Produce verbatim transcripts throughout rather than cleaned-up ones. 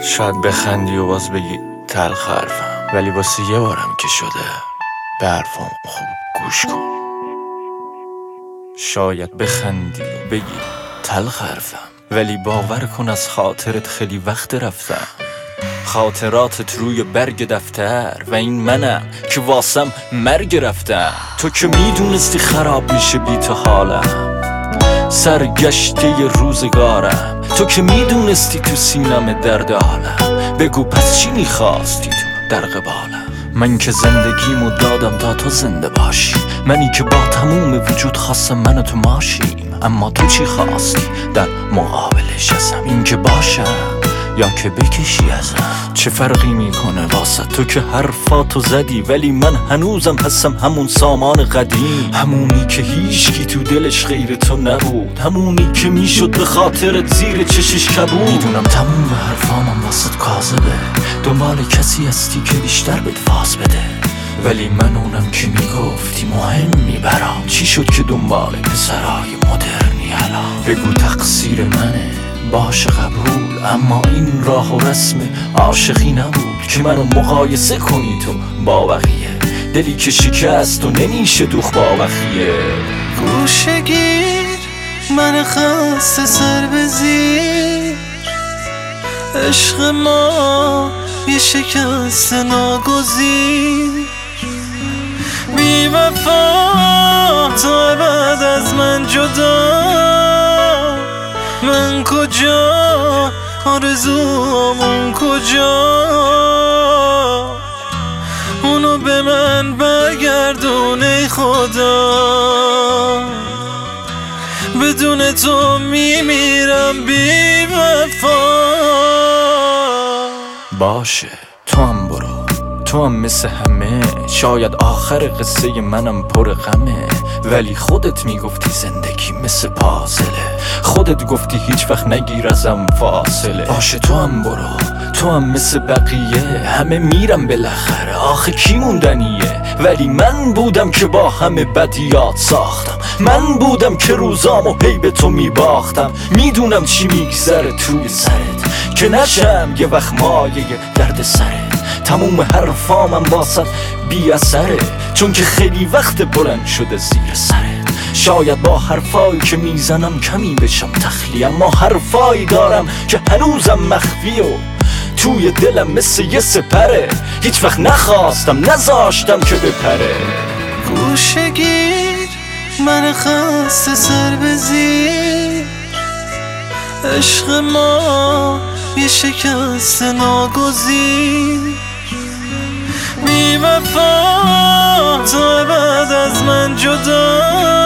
شاید بخندی و باز بگی تلخ حرفم، ولی واسه یه بارم که شده به حرفام خوب گوش کن. شاید بخندی و بگی تلخ حرفم، ولی باور کن از خاطرت خیلی وقت رفتم. خاطراتت روی برگ دفتر و این منم که واسم مرگ رفتم. تو که میدونستی خراب میشه بی تو حالم، سرگشته روزگارم. تو که میدونستی تو سینم درد عالم، بگو پس چی میخواستی تو در قبالم؟ من که زندگیمو دادم تا تو زنده باشی، منی که با تموم وجود خواستم من و تو ماشیم. اما تو چی خواستی در مقابلش ازم؟ این که باشم یا که بکشی ازم؟ چه فرقی میکنه واسه تو که حرفاتو زدی، ولی من هنوزم هستم همون سامان قدیم، همونی که هیچکی تو دلش غیر تو نبود، همونی که میشد به خاطرت زیر چشش کبود. میدونم تموم حرفامم واسه کاذبه، دنبال کسی هستی که بیشتر بهت فاز بده، ولی من اونم که میگفتی مهمی برام. چی شد که دنبال پسرای مدرنی الان؟ بگو تقصیر منه باشه قبول، اما این راه و رسم عاشقی نبود که منو مقایسه کنی تو با بقیه. دلی که شکست و نمیشه دوخ با بخیه. گوشه گیر من خسته سر بزیر، عشق ما یه شکست ناگزیر. بی وفا تا بعد از من جدا، من کجا آرزوامون کجا؟ اونو به من برگردون ای خدا، بدون تو میمیرم بی وفا. باشه تو هم برو، تو هم مثل همه، شاید آخر قصه منم پر غمه، ولی خودت میگفتی زندگی مثل پازله، خودت گفتی هیچ وقت نگیر ازم فاصله. باشه تو هم برو، تو هم مثل بقیه، همه میرم بالاخره، آخه کی موندنیه؟ ولی من بودم که با همه بدیات ساختم، من بودم که روزامو هی به تو میباختم. میدونم چی میگذره توی سرت که نشم یه وقت مایه درد سرت. تموم حرفامم واسط بی اثره، چون که خیلی وقت بلند شده زیر سرت. شاید با حرفایی که میزنم کمی بشم تخلی، اما حرفایی دارم که هنوزم مخفی و توی دلم مثل یه سپره، هیچ وقت نخواستم نذاشتم که بپره. گوشه گیر من خسته سر بزیر، عشق ما یه شکست ناگزیر. بی وفا تا بعد از من جدا،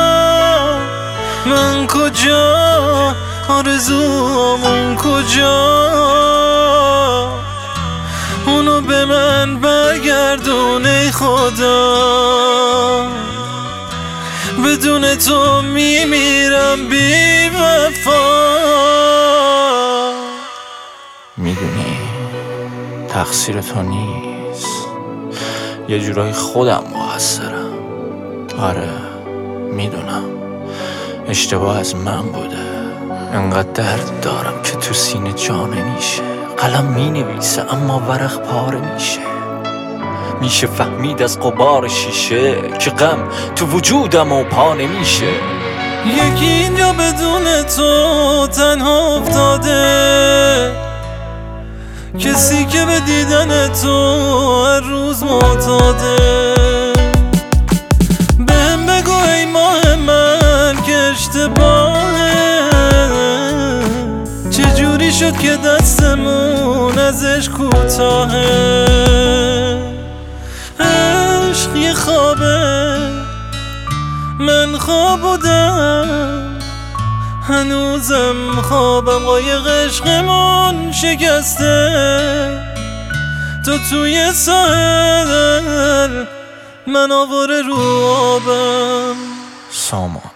من کجا آرزوامون کجا؟ اونو به من برگردون ای خدا، بدون تو میمیرم بی وفا. میدونی تقصیر تو نیست، یه جورای خودم مقصرم. آره میدونم اشتباه از من بوده، انقدر درد دارم که تو سینه جا نمیشه. قلم مینویسه اما ورق پاره میشه، میشه فهمید از غبار شیشه که غم تو وجودم و پا نمیشه. یکی اینجا بدون تو تنها افتاده، کسی که به دیدن تو هر روز معتاده. بهم بگو ای ماه من که اشتباهه، چجوری شد که دستمون ازش کوتاهه؟ عشق یه خوابه، من خواب بودم، هنوزم خوابم. قایق عشقمون شکسته، تو توی ساحل، من آواره رو آبم. سامان